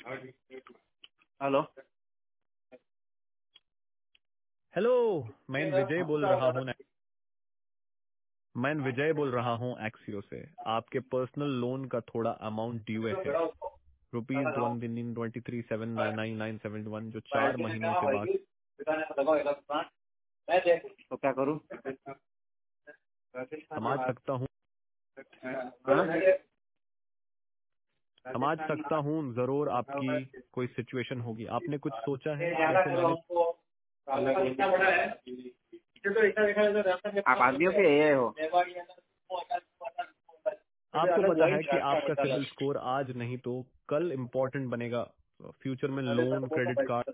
Hello hello. मैं विजय बोल रहा हूँ एक्सियो से। आपके पर्सनल लोन का थोड़ा अमाउंट ड्यू है ₹1,23,799,971 जो 4 महीनों से बाकी। तो क्या करूँ? समझ सकता हूँ जरूर आपकी कोई सिचुएशन होगी। आपने कुछ सोचा है कैसे मैनेज? आप आदमियों के ये हो। आपको पता है कि आपका सिबिल स्कोर आज नहीं तो कल इम्पोर्टेंट बनेगा फ्यूचर में, लोन क्रेडिट कार्ड।